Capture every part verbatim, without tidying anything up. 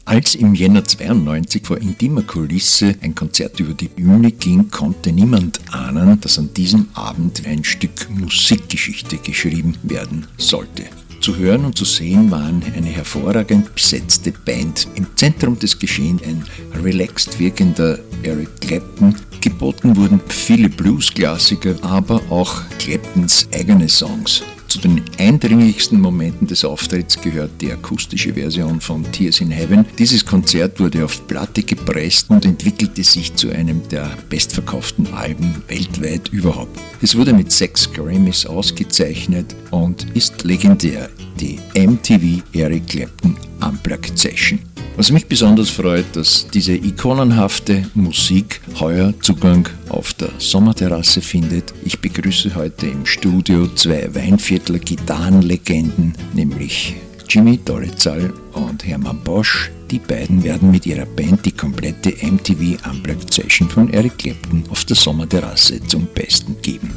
Als im Jänner zweiundneunzig vor intimer Kulisse ein Konzert über die Bühne ging, konnte niemand ahnen, dass an diesem Abend ein Stück Musikgeschichte geschrieben werden sollte. Zu hören und zu sehen waren eine hervorragend besetzte Band. Im Zentrum des Geschehens ein relaxed wirkender Eric Clapton. Geboten wurden viele Blues-Klassiker, aber auch Claptons eigene Songs. Zu den eindringlichsten Momenten des Auftritts gehört die akustische Version von Tears in Heaven. Dieses Konzert wurde auf Platte gepresst und entwickelte sich zu einem der bestverkauften Alben weltweit überhaupt. Es wurde mit sechs Grammys ausgezeichnet und ist legendär, die M T V Eric Clapton Unplugged Session. Was mich besonders freut, dass diese ikonenhafte Musik heuer Zugang auf der Sommerterrasse findet. Ich begrüße heute im Studio zwei Weinviertler Gitarrenlegenden, nämlich Jimmy Dolezal und Hermann Bosch. Die beiden werden mit ihrer Band die komplette M T V Unplugged Session von Eric Clapton auf der Sommerterrasse zum Besten geben.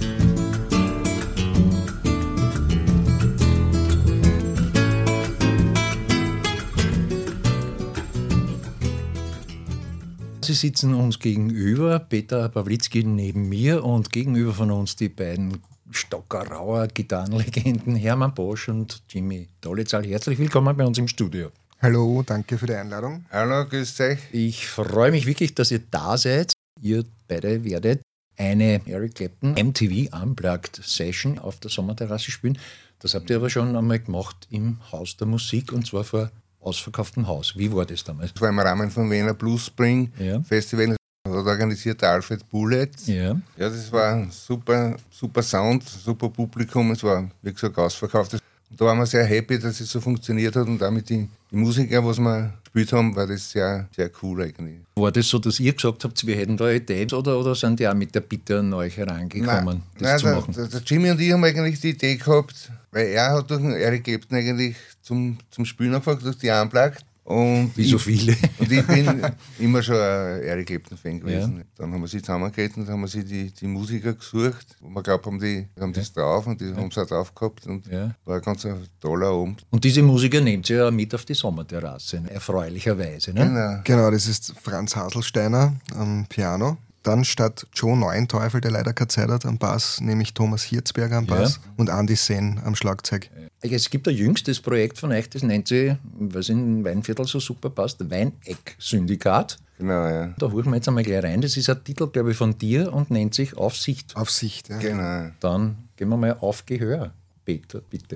Sie sitzen uns gegenüber, Peter Pawlitzki neben mir und gegenüber von uns die beiden Stockerauer Gitarrenlegenden Hermann Bosch und Jimmy Dolezal. Herzlich willkommen bei uns im Studio. Hallo, danke für die Einladung. Hallo, grüß euch. Ich freue mich wirklich, dass ihr da seid. Ihr beide werdet eine Eric Clapton M T V Unplugged Session auf der Sommerterrasse spielen. Das habt ihr aber schon einmal gemacht im Haus der Musik und zwar vor ausverkauftem Haus. Wie war das damals? Das war im Rahmen von Wiener Blues Spring ja. Festival, das hat organisiert der Alfred Bullet. Ja. ja, das war ein super, super Sound, super Publikum, es war, wie gesagt, ausverkauft. Und da waren wir sehr happy, dass es so funktioniert hat und damit die, die Musiker, was wir gespielt haben, war das sehr, sehr cool eigentlich. War das so, dass ihr gesagt habt, wir hätten da eine Idee oder, oder sind die auch mit der Bitte an euch herangekommen, nein, das nein, zu der, machen? Der, der Jimmy und ich haben eigentlich die Idee gehabt, weil er hat durch den Eric Clapton eigentlich zum, zum Spielen angefangen, durch die Unplugged. Und Wie so viele. Und ich bin immer schon ein Eric Clapton-Fan gewesen. Ja. Dann haben wir sie zusammengeredet und haben wir sie die, die Musiker gesucht. Und wir glauben, die haben das ja. drauf und die ja. haben es auch drauf gehabt. Und ja. war ein ganz toller Abend. Und diese Musiker nehmt ihr ja mit auf die Sommerterrasse, erfreulicherweise. Ne? Genau. genau, das ist Franz Haselsteiner am Piano. Dann statt Joe Neuenteufel, der leider keine Zeit hat, am Bass, nämlich Thomas Hirzberger am Bass ja. und Andy Sen am Schlagzeug. Es gibt ein jüngstes Projekt von euch, das nennt sich, was in Weinviertel so super passt, Weineck-Syndikat. Genau, ja. Da holen wir jetzt einmal gleich rein. Das ist ein Titel, glaube ich, von dir und nennt sich Auf Sicht. Auf Sicht, ja. Genau. Dann gehen wir mal auf Gehör. Peter, bitte.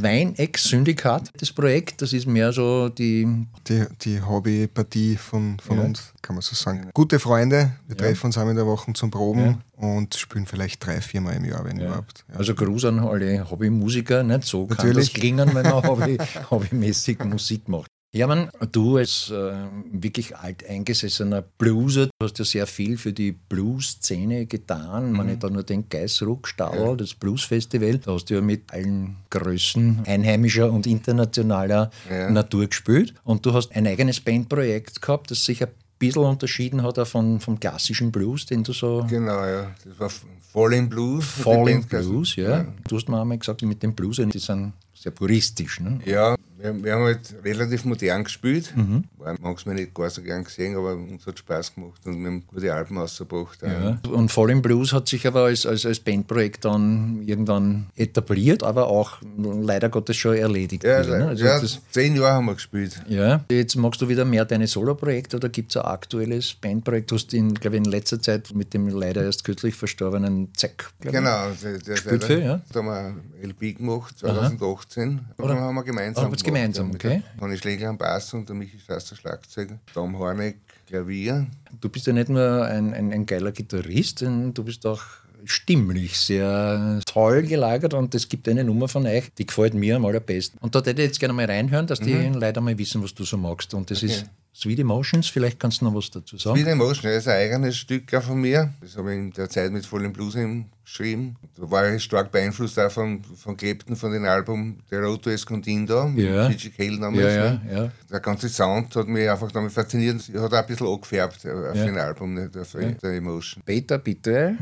Mein Ex-Syndikat, das Projekt, das ist mehr so die... Die, die Hobbypartie von, von Ja. uns, kann man so sagen. Gute Freunde, wir Ja. treffen uns einmal in der Woche zum Proben und spielen vielleicht drei, viermal im Jahr, wenn Ja. überhaupt. Ja. Also Gruß an alle Hobbymusiker, nicht so kann Natürlich. das klingen, wenn man Hobby, hobbymäßig Musik macht. Ja, man, du als äh, wirklich alteingesessener Blueser, du hast ja sehr viel für die Blues-Szene getan. Mhm. Wenn ich da nur denke, Geißruck, Stadl, ja. das Blues-Festival, da hast du ja mit allen Größen einheimischer und internationaler ja. Natur gespielt. Und du hast ein eigenes Bandprojekt gehabt, das sich ein bisschen unterschieden hat auch von, vom klassischen Blues, den du so... Genau, ja. Das war Falling Blues. Falling Blues, ja. ja. Du hast mir einmal gesagt, mit den Blues, die sind sehr puristisch. Ne? Ja, wir, wir haben halt relativ modern gespielt. Mhm. War manchmal nicht gar so gern gesehen, aber uns hat Spaß gemacht und wir haben gute Alben rausgebracht. Ja. Und Falling Blues hat sich aber als, als, als Bandprojekt dann irgendwann etabliert, aber auch leider Gottes schon erledigt. Ja, wieder, ne? Also ja das, zehn Jahre haben wir gespielt. Ja. Jetzt magst du wieder mehr deine Solo-Projekte oder gibt es ein aktuelles Bandprojekt? Du hast in, glaube ich, in letzter Zeit mit dem leider erst kürzlich verstorbenen Zack, genau, der, der, der, für, ja. Da haben wir ein L P gemacht, zwanzig achtzehn. Und dann haben wir gemeinsam gemacht. gemeinsam, okay. Conny Schlegel am Bass und der Michi Fasser Schlagzeug, Tom Horneck Klavier. Du bist ja nicht nur ein, ein, ein geiler Gitarrist, du bist auch stimmlich sehr toll gelagert und es gibt eine Nummer von euch, die gefällt mir am allerbesten. Und da hätte ich jetzt gerne mal reinhören, dass die mhm. Leute mal wissen, was du so magst. Und das okay. ist Sweet Emotions, vielleicht kannst du noch was dazu sagen. Sweet Emotions, das ist ein eigenes Stück auch von mir. Das habe ich in der Zeit mit Falling Blues geschrieben. Da war ich stark beeinflusst auch von, von Clapton, von dem Album The Road to Escondido, ja. mit G G Cale damals. Ja, ja, ja. Der ganze Sound hat mich einfach damit fasziniert. Hat auch ein bisschen angefärbt auf ja. den Album, nicht auf ja. der Emotion. Peter, bitte.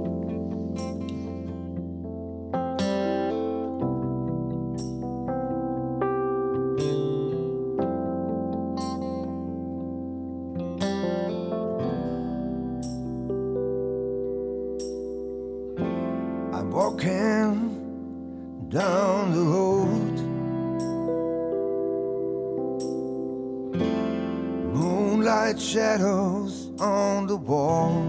Walking down the road, moonlight shadows on the wall.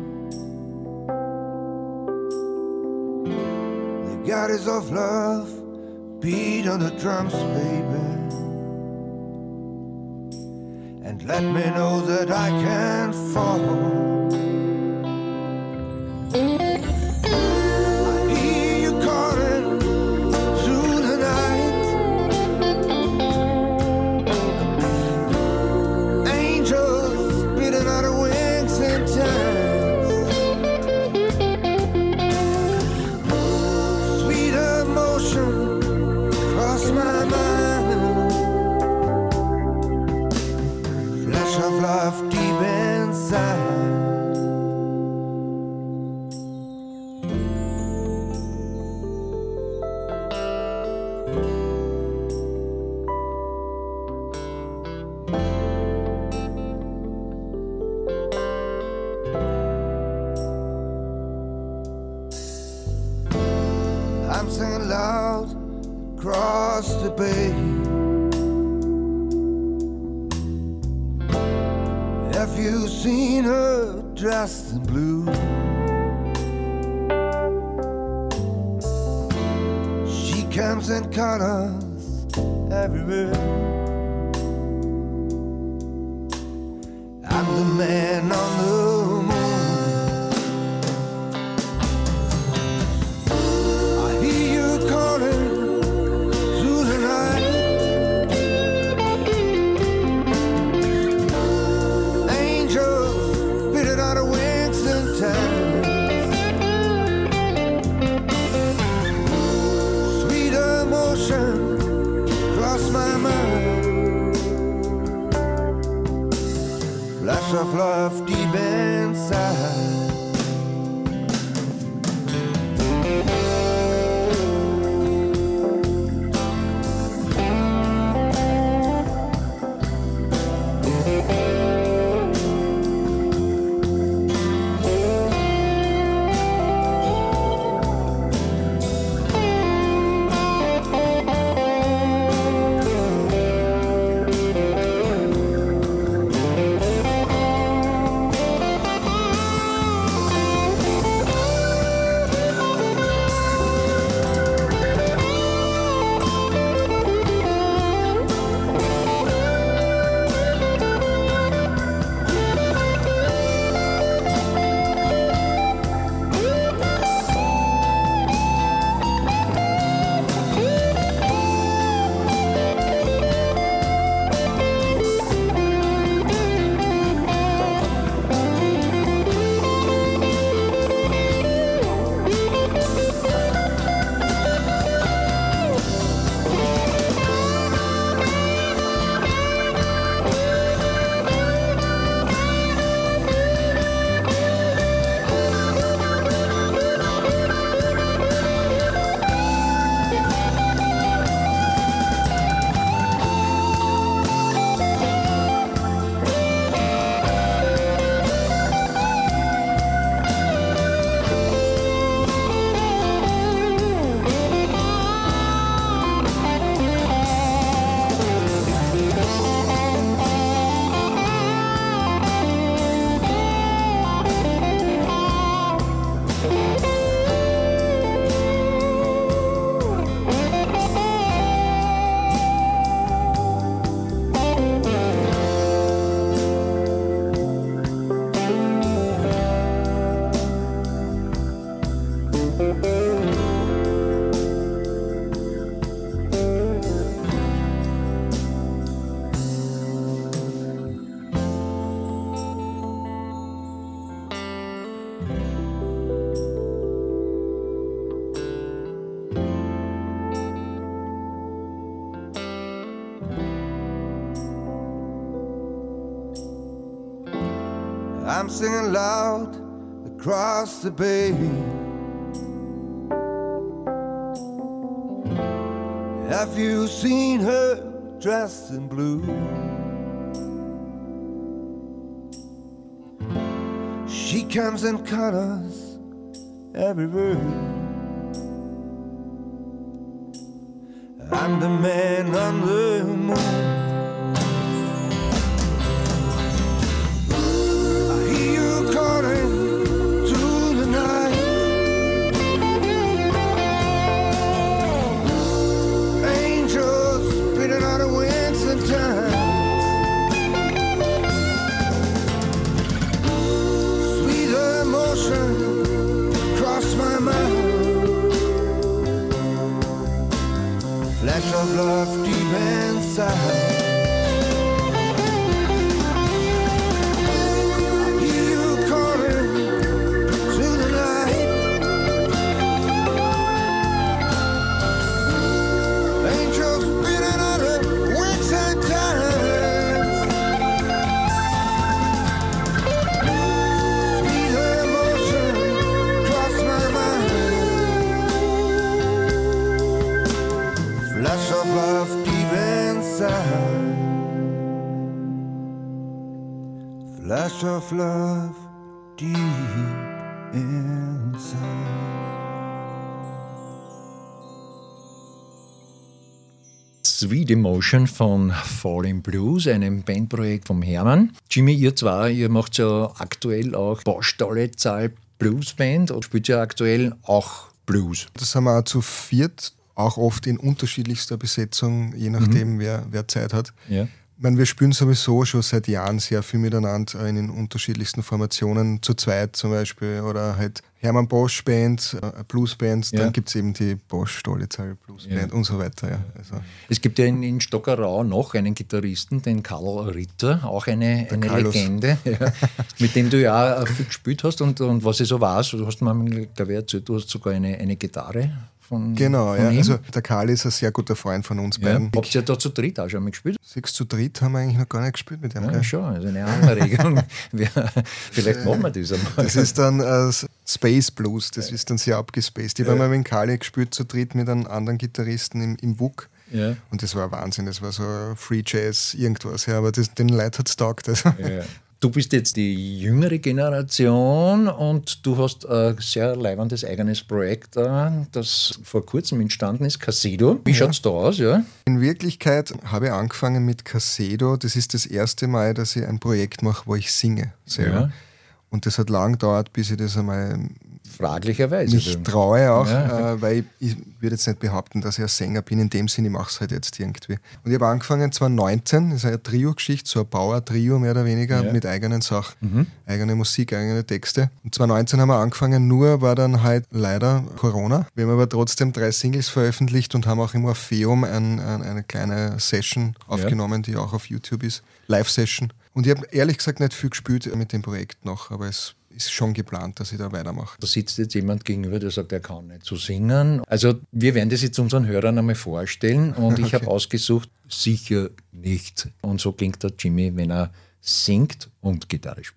The goddess of love beat on the drums, baby, and let me know that I can fall. I'm singing loud across the bay. Have you seen her dressed in blue? She comes in colors everywhere. I'm the man on the moon. Of love deep inside. I'm singing loud across the bay. Have you seen her dressed in blue? She comes in colors everywhere. I'm the man on the moon. I hear you calling through the night. Angels beating on the wings and time. Sweet emotion cross my mind. Flash of love deep inside. I hear you calling through the night. Angels beating on the wings and times. Sweet emotion cross my mind. Flash of love deep inside. Flash of love deep inside. Sweet Emotion von Falling Blues, einem Bandprojekt vom Hermann. Jimmy, ihr zwei, ihr macht ja aktuell auch Postleitzahl Bluesband und spielt ja aktuell auch Blues. Das haben wir auch zu viert, auch oft in unterschiedlichster Besetzung, je nachdem, mhm. wer, wer Zeit hat. Ja. Ich meine, wir spielen sowieso schon seit Jahren sehr viel miteinander in den unterschiedlichsten Formationen, zu zweit zum Beispiel, oder halt Hermann Bosch Band, äh, Bluesband, Ja. dann gibt es eben die Bosch Stolizal Bluesband Ja. und so weiter. Ja. Also, Es gibt ja in, in Stockerau noch einen Gitarristen, den Karl Ritter, auch eine, eine Carlos. Legende, ja, mit dem du ja auch viel gespielt hast. Und, und was ich so weiß, du hast mir, glaube ich, erzählt, du hast sogar eine, eine Gitarre von, genau, von ja. ihm. Also der Karl ist ein sehr guter Freund von uns Ja. beiden. Habt ihr da zu dritt auch schon mal gespielt? Sechs zu dritt haben wir eigentlich noch gar nicht gespielt mit dem. Ja, gell? schon, also eine Anregung. Vielleicht machen wir das einmal. Das ist dann äh, Space Blues, das ist dann sehr abgespaced. Ich habe mal mit dem Kali gespielt zu dritt mit einem anderen Gitarristen im, im W U K. Ja. Und das war Wahnsinn, das war so Free Jazz, irgendwas. Ja, aber das, den Leuten hat es taugt. Also. Ja. Du bist jetzt die jüngere Generation und du hast ein sehr leibendes eigenes Projekt, äh, das vor kurzem entstanden ist, Casedo. Wie Ja. schaut es da aus? Ja? In Wirklichkeit habe ich angefangen mit Casedo. Das ist das erste Mal, dass ich ein Projekt mache, wo ich singe selber. Ja. Und das hat lang gedauert, bis ich das einmal Fraglicherweise. mich traue auch, Ja. äh, weil ich, ich würde jetzt nicht behaupten, dass ich ein Sänger bin. In dem Sinne, ich mache es halt jetzt irgendwie. Und ich habe angefangen zwanzig neunzehn, das ist eine Trio-Geschichte, so ein Bauer-Trio mehr oder weniger, Ja. mit eigenen Sachen, Mhm. eigene Musik, eigene Texte. Und zwanzig neunzehn haben wir angefangen, nur war dann halt leider Corona. Wir haben aber trotzdem drei Singles veröffentlicht und haben auch im Orpheum ein, ein, eine kleine Session aufgenommen, die auch auf YouTube ist, Live-Session. Und ich habe ehrlich gesagt nicht viel gespielt mit dem Projekt noch, aber es ist schon geplant, dass ich da weitermache. Da sitzt jetzt jemand gegenüber, der sagt, er kann nicht so singen. Also wir werden das jetzt unseren Hörern einmal vorstellen und ich Okay. habe ausgesucht, sicher nicht. Und so klingt der Jimmy, wenn er singt und Gitarre spielt.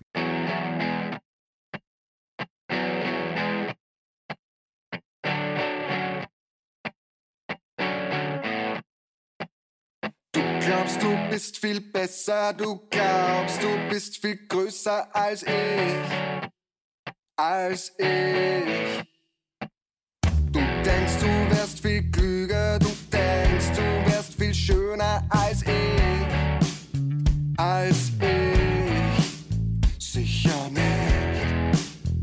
Du glaubst, du bist viel besser, du glaubst, du bist viel größer als ich, als ich. Du denkst, du wärst viel klüger, du denkst, du wärst viel schöner als ich, als ich. Sicher nicht.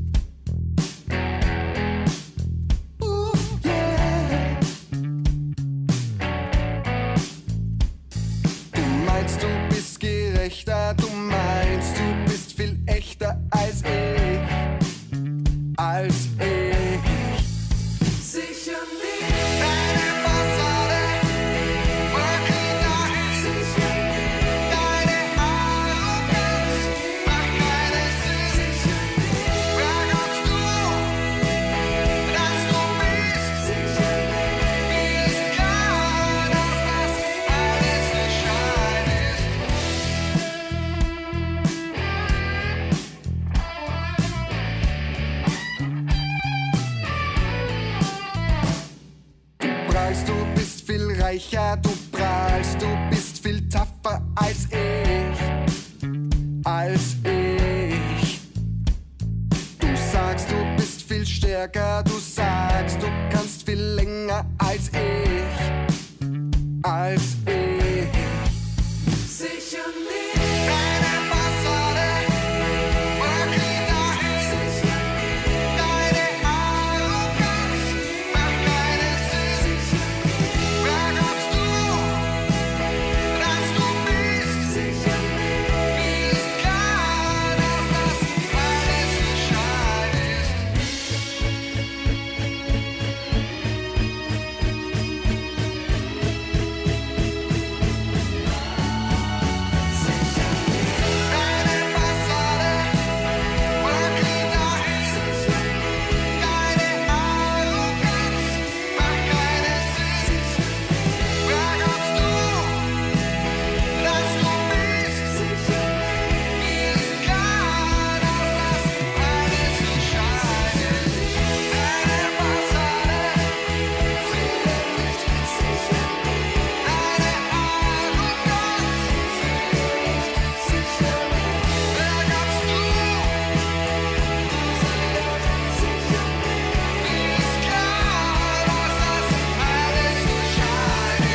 Uh, yeah. Du meinst, du bist gerechter, du meinst, du bist viel echter als ich, als ich. Sicher nicht. Deine Fassade, working dahin. Deine Arroganz macht keine Sinn. Wer glaubst du, dass du bist? Mir ist klar, dass das alles nur Schein ist. reicher, du prahlst, du bist viel tougher als ich, als ich. Du sagst, du bist viel stärker, du sagst, du kannst viel länger als ich, als ich. Sicher nicht. Deine Fassade, Marina, sicher nicht. Deine Arroganz, mach keine Sinn. Wer glaubst du, dass du bist? Sicher nicht. Mir ist klar, dass das alles so schade ist. Deine Fassade, Marina, sicher nicht. Deine Arroganz, mach keine Sinn. Wer glaubst du, dass du bist? Sicher nicht. Mir ist klar, dass das alles so schade ist. Deine Fassade, sicher nicht. Sicher nicht. Deine Arroganz, sicher nicht. Wer glaubst du, sicher nicht. Mir ist klar, dass das alles so schade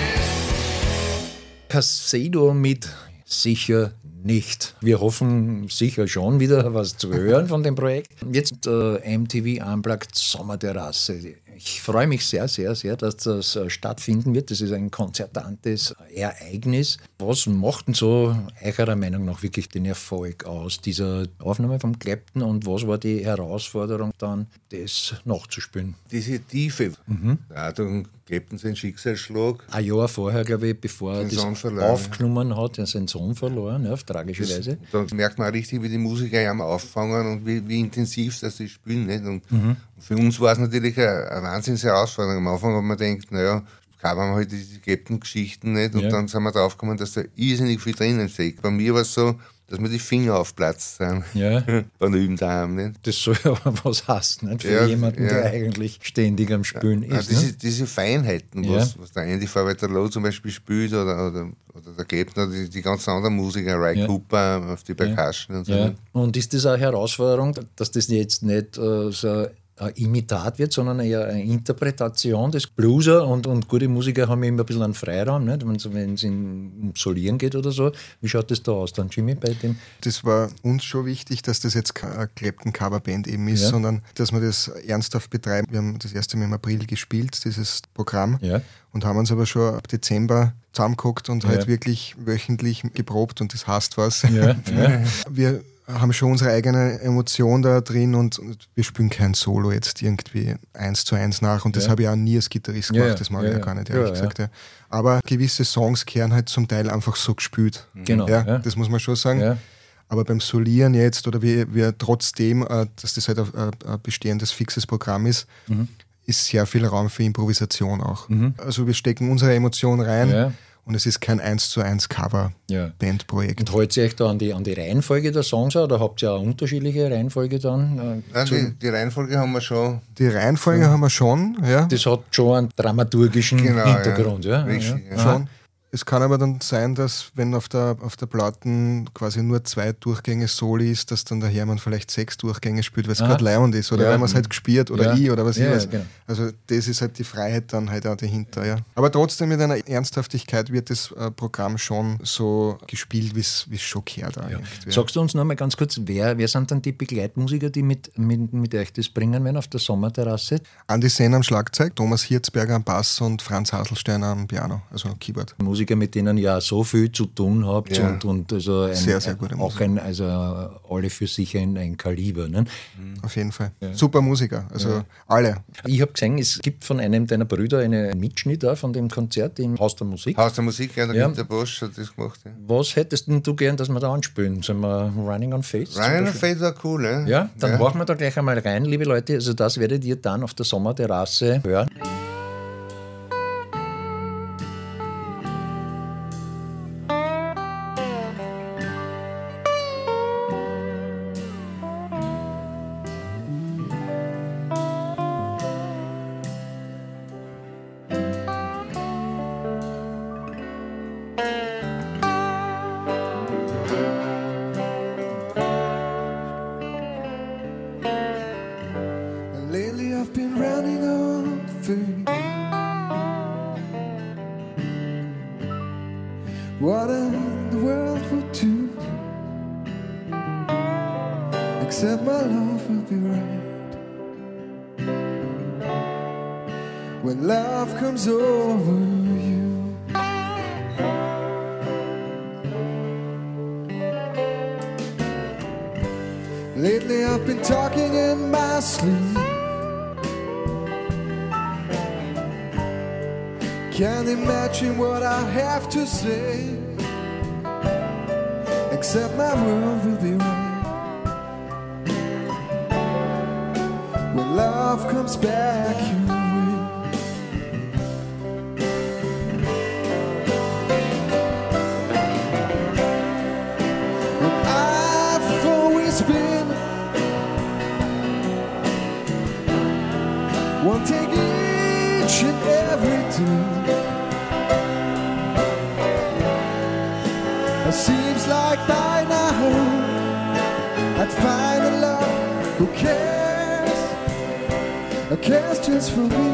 ist. Kasedo mit Sicher nicht. Wir hoffen sicher schon wieder was zu hören von dem Projekt. Jetzt äh, M T V Unplugged Sommerterrasse. Ich freue mich sehr, sehr, sehr, dass das äh, stattfinden wird. Das ist ein konzertantes Ereignis. Was macht denn so eurer Meinung nach wirklich den Erfolg aus dieser Aufnahme vom Clapton und was war die Herausforderung dann, das nachzuspielen? Diese Tiefe, da hat Clapton seinen Schicksalsschlag. Ein Jahr vorher, glaube ich, bevor er Den das Sohn verloren, aufgenommen hat, er seinen Sohn verloren, ja, auf tragische Weise. Da merkt man auch richtig, wie die Musiker ja auffangen und wie, wie intensiv das sie spielen. Nicht? Und Mhm. für uns war es natürlich eine, eine Wahnsinnsherausforderung. Am Anfang hat man gedacht, naja, covern wir halt diese Captain-Geschichten nicht. Und Ja. dann sind wir drauf gekommen, dass da irrsinnig viel drinnen steckt. Bei mir war es so, dass mir die Finger aufplatzt sind. Ja. Beim Üben daheim. Nicht? Das soll aber was heißen, nicht? Für Ja, jemanden, ja. der eigentlich ständig am Spülen Ah, ist. diese, Ne? diese Feinheiten, Ja. was, was der Andy Farwell-Low zum Beispiel spielt oder, oder, oder der Clapton oder die, die ganzen anderen Musiker, Ray Ja. Cooper auf die Percussion und so. Ja. Und ist das eine Herausforderung, dass das jetzt nicht äh, so ein Imitat wird, sondern eher eine Interpretation des Blueser und, und gute Musiker haben immer ein bisschen einen Freiraum, nicht? Wenn es um Solieren geht oder so. Wie schaut das da aus dann, Jimmy, bei dem? Das war uns schon wichtig, dass das jetzt keine Clapton-Coverband eben ist, Ja. sondern dass wir das ernsthaft betreiben. Wir haben das erste Mal im April gespielt, dieses Programm, Ja. und haben uns aber schon ab Dezember zusammengeguckt und Ja. halt wirklich wöchentlich geprobt, und das heißt was. Ja, ja. Wir haben schon unsere eigene Emotion da drin, und, und wir spielen kein Solo jetzt irgendwie eins zu eins nach, und das Ja. habe ich auch nie als Gitarrist Ja, gemacht, ja. das mag Ja, ich ja ja. gar nicht, Ja, ehrlich ja. gesagt. Ja. Aber gewisse Songs kehren halt zum Teil einfach so gespielt. Genau. Ja, Ja. das muss man schon sagen. Ja. Aber beim Solieren jetzt, oder wie wir trotzdem, äh, dass das halt ein, ein ein bestehendes, fixes Programm ist, Mhm. ist sehr viel Raum für Improvisation auch. Also wir stecken unsere Emotion rein, Ja. und es ist kein eins zu eins Ja. Cover-Bandprojekt. Und haltet ihr euch da an die, an die Reihenfolge der Songs an, oder habt ihr auch unterschiedliche Reihenfolge dann? Äh, Nein, zu- die, die Reihenfolge haben wir schon. Die Reihenfolge haben wir schon, ja. Das hat schon einen dramaturgischen Genau, Hintergrund. Ja. Richtig, Ja. ja. Schon. Es kann aber dann sein, dass wenn auf der, auf der Platten quasi nur zwei Durchgänge Soli ist, dass dann der Hermann vielleicht sechs Durchgänge spielt, weil es Aha. gerade leihend ist, oder Ja. weil man es halt gespielt, oder Ja. ich, oder was Ja, ich weiß. genau. Also das ist halt die Freiheit dann halt auch dahinter, ja. Aber trotzdem mit einer Ernsthaftigkeit wird das äh, Programm schon so gespielt, wie es schon gehört. Ja. eigentlich, ja. Sagst du uns noch mal ganz kurz, wer, wer sind dann die Begleitmusiker, die mit, mit, mit euch das bringen werden auf der Sommerterrasse? Andi Sen am Schlagzeug, Thomas Hirzberger am Bass und Franz Haselstein am Piano, also am Keyboard. Musiker, mit denen ihr so viel zu tun habt Ja. und, und also ein, Sehr, sehr gute auch ein, also alle für sich ein, ein Kaliber. Ne? Auf jeden Fall. Super Musiker, also alle. Ich habe gesehen, es gibt von einem deiner Brüder einen Mitschnitt auch von dem Konzert im Haus der Musik. Haus der Musik, ja, der Ja. Günter Bosch hat das gemacht. Ja. Was hättest denn du gern, dass wir da anspielen? Sollen wir Running on Faith? zum Ryan Beispiel? Fade war cool, ja. Ja, dann ja. machen wir da gleich einmal rein, liebe Leute. Also das werdet ihr dann auf der Sommerterrasse hören. I've been running on faith. What in the world would do except my love will be right when love comes over you. Lately I've been talking in my sleep. Can't imagine what I have to say, except my world will be right when love comes back your way. And I've always been wanting each and every day. It seems like by now I'd find a love who cares, who cares just for me.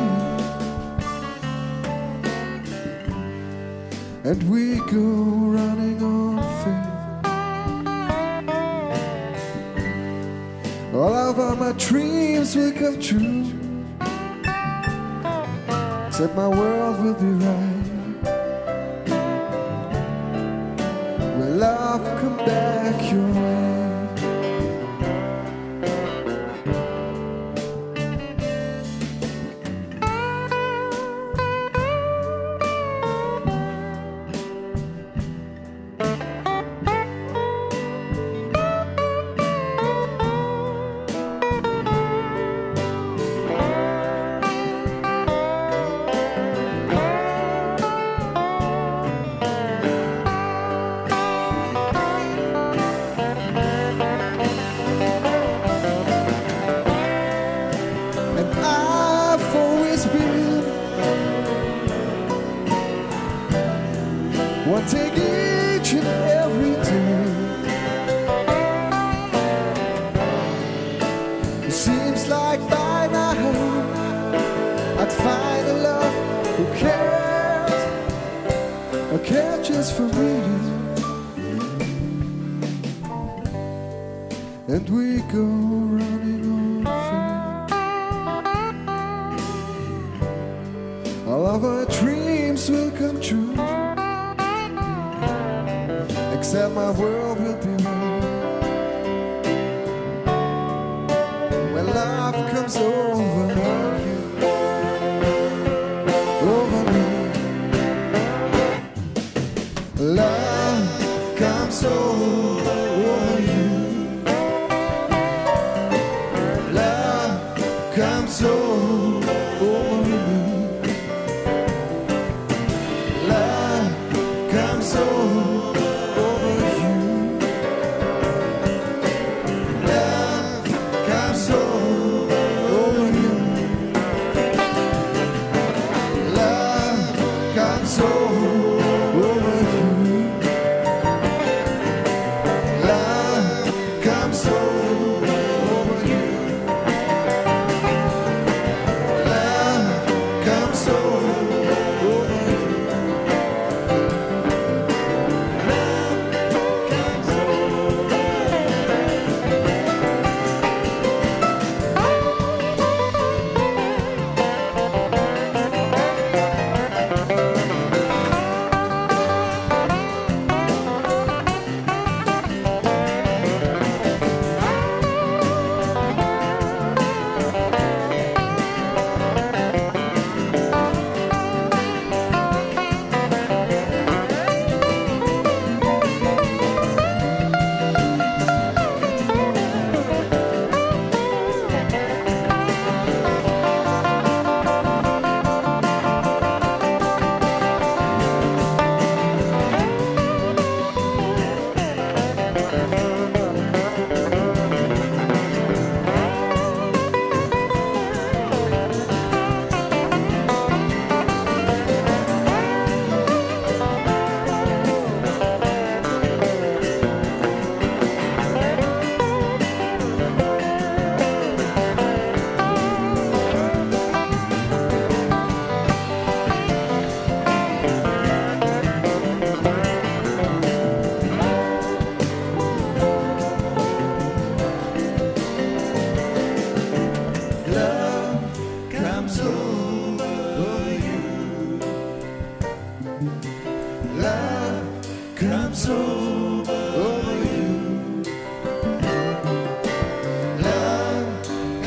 And we go running on faith. All of my dreams will come true, except my world will be right. Love come back your way. One take each and every day. It seems like by now I'd find a love who cares, who cares just for me. And we go running on faith. All of our dreams will come true, except my world will be right when love comes over you, over me. Love comes over you. Love comes over me. Love comes over.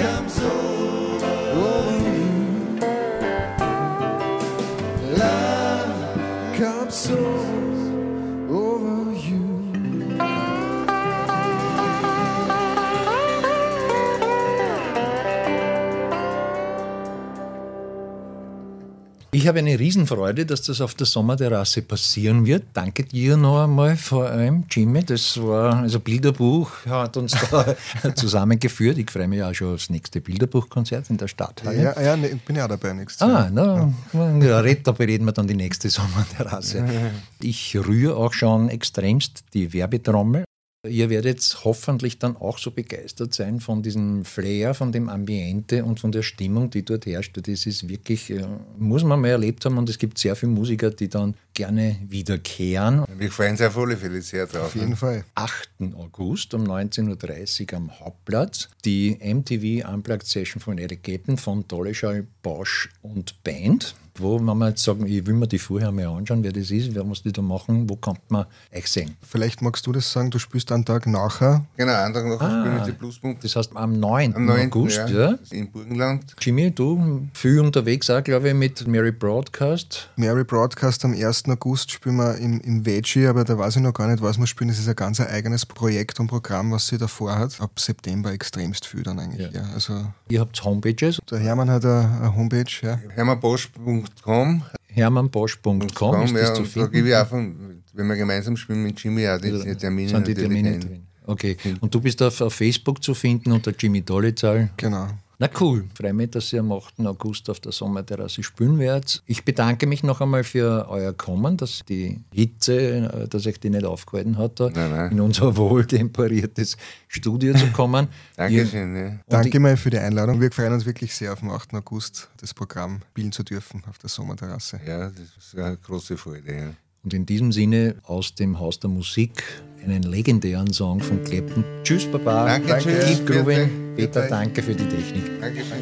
comes over you. Love comes over you. Ich habe eine Riesenfreude, dass das auf der Sommerterrasse passieren wird. Danke dir noch einmal vor allem, Jimmy. Das war, also Bilderbuch hat uns da zusammengeführt. Ich freue mich auch schon aufs nächste Bilderbuchkonzert in der Stadthalle. Ja, ja, ne, bin ja auch dabei nächstes Ah, Jahr. na, ja, red, da bereden wir dann die nächste Sommerterrasse. Ich rühre auch schon extremst die Werbetrommel. Ihr werdet hoffentlich dann auch so begeistert sein von diesem Flair, von dem Ambiente und von der Stimmung, die dort herrscht. Das ist wirklich, muss man mal erlebt haben, und es gibt sehr viele Musiker, die dann gerne wiederkehren. Wir freuen uns auf alle Fälle sehr drauf. Auf jeden Fall. achten August um neunzehn Uhr dreißig am Hauptplatz die M T V Unplugged Session von Eric Clapton von Dolleschall, Bosch und Band. Wo, wenn wir jetzt sagen, ich will mir die vorher mal anschauen, wer das ist, wer muss die da machen, wo kann man euch sehen? Vielleicht magst du das sagen, du spielst einen Tag nachher. Genau, einen Tag nachher Ah, spielen wir die Pluspunkte. Das heißt am neunten Am neunten August, ja, ja. in Burgenland. Jimmy, du viel unterwegs auch, glaube ich, mit Mary Broadcast. Mary Broadcast am ersten August spielen wir im, im Veggie, aber da weiß ich noch gar nicht, was wir spielen. Das ist ein ganz eigenes Projekt und Programm, was sie davor hat. Ab September extremst viel dann eigentlich. Ja. Ja, also Ihr habt Homepages, der Hermann hat eine, eine Homepage, ja. hermann bosch punkt com hermann bosch punkt com ist das ja, zu und da finden. gebe ich auch von, wenn wir gemeinsam spielen mit Jimmy, auch die, die Termine. Sind die natürlich Termine ein. drin? Okay, und du bist auf, auf Facebook zu finden unter Jimmy Dollezahl. Genau. Na cool, freue mich, dass ihr am achten August auf der Sommerterrasse spielen werdet. Ich bedanke mich noch einmal für euer Kommen, dass die Hitze, dass euch die nicht aufgehalten hat, da Nein, nein. in unser wohltemperiertes Studio zu kommen. Dankeschön. Ja. Danke mal für die Einladung. Wir freuen uns wirklich sehr, auf den achten August das Programm spielen zu dürfen auf der Sommerterrasse. ja, das ist eine große Freude. Ja. Und in diesem Sinne aus dem Haus der Musik einen legendären Song von Clapton. Tschüss, Baba. Danke, tschüss. Keep grooving. Bitte, Peter, bitte. danke für die Technik. Dankeschön.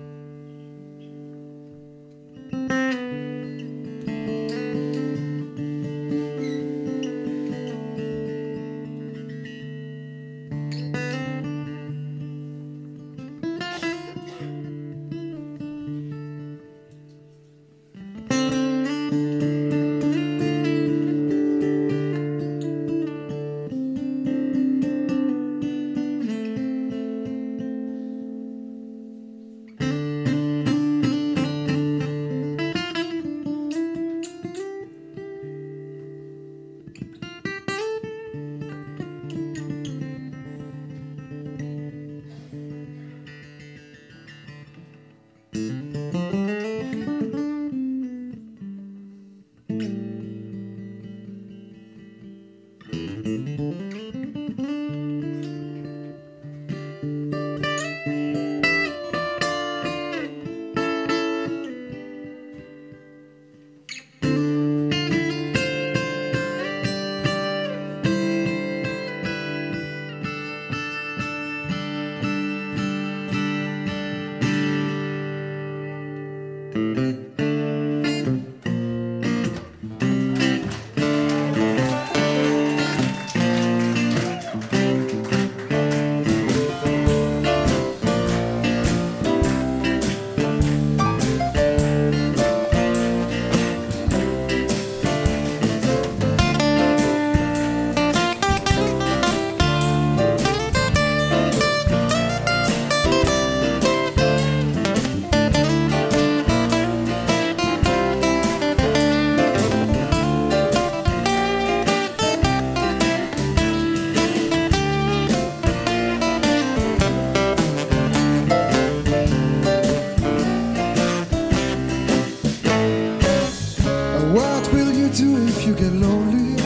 What will you do if you get lonely?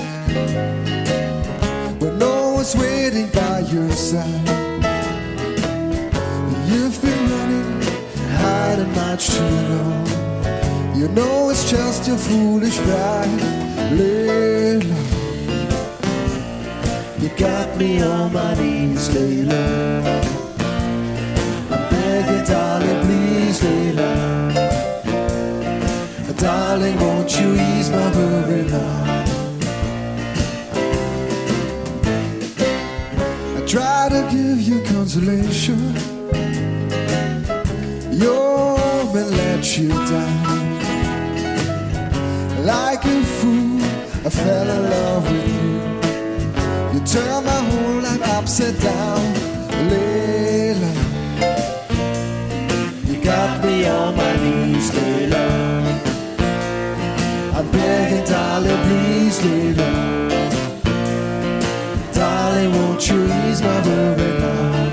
When no one's waiting by your side. You've been running, hiding much too long. You know it's just your foolish pride. Layla, you got me on my knees, Layla. I beg you, darling, please, Layla. Darling, won't you ease my worry now? I try to give you consolation, You're been let you down. Like a fool, I fell in love with you. You turned my whole life upside down, Layla. You got me on my knees, Layla. I'm begging, darling, please, Layla. Darling, won't you ease my worry now?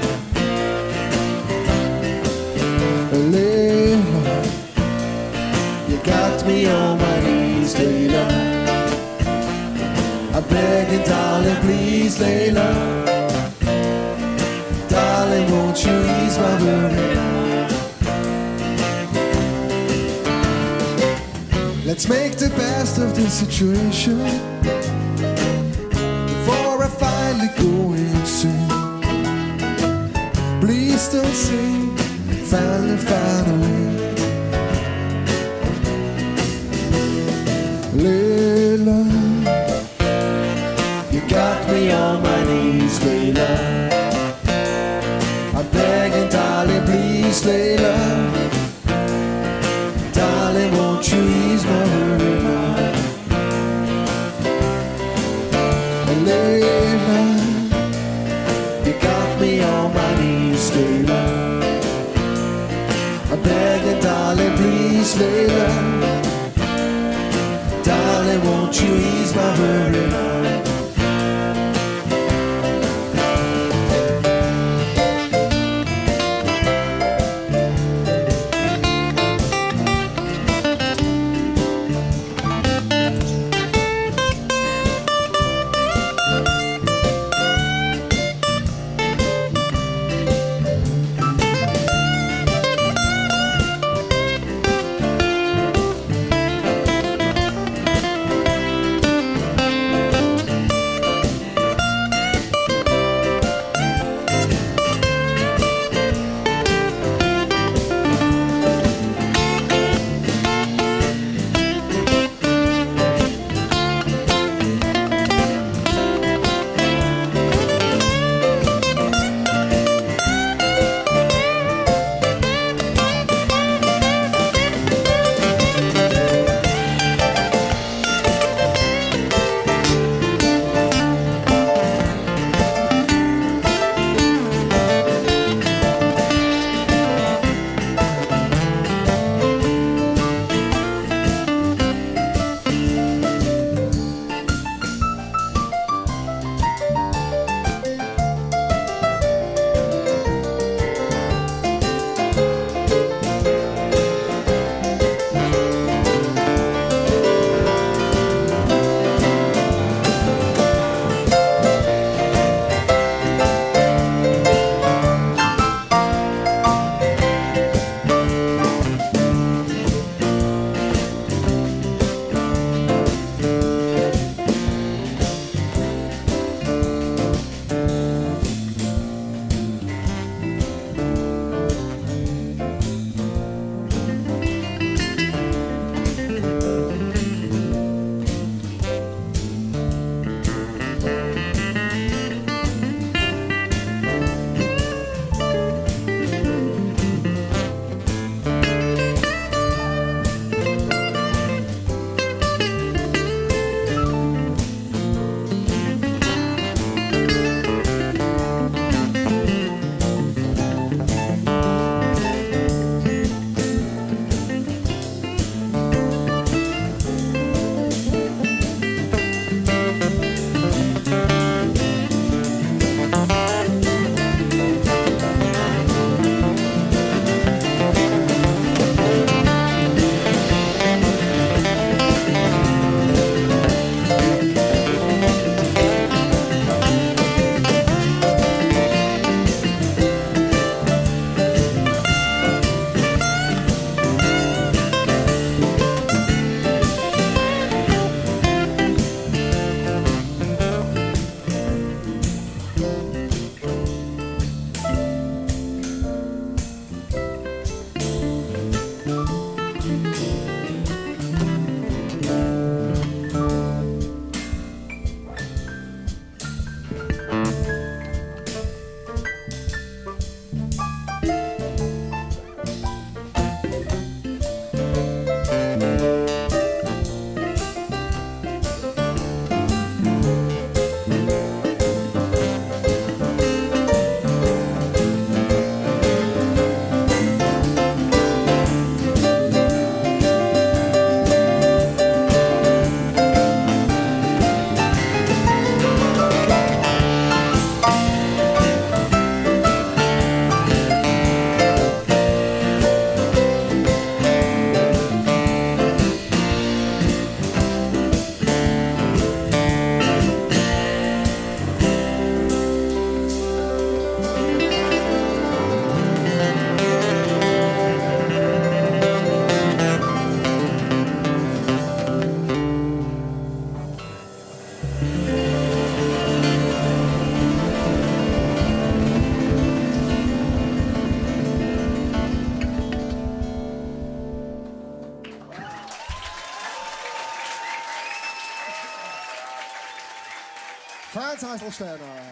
Layla, you got me on my knees, Layla. I'm begging, darling, please, Layla. Darling, won't you ease my worry now? Let's make the best of this situation before I finally go insane. Please don't say finally found a way. Layla, you got me on my knees, Layla. I'm begging, darling, please, Layla. Darling, won't you ease my worry now? Layla, you got me on my knees, Layla. I'm begging, darling, please, Layla. Darling, won't you ease my worry now? Franz Hasselsteiner.